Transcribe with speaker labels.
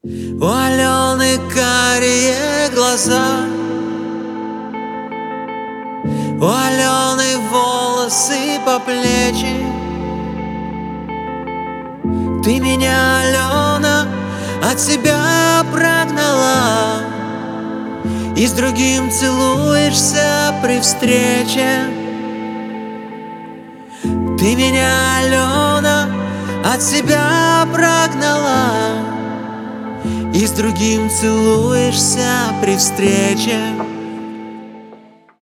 Speaker 1: У Алены карие глаза, у Алены волосы по плечи. Ты меня, Алена, от себя прогнала и с другим целуешься при встрече. Ты меня, Алена, от себя прогнала и с другим целуешься при встрече.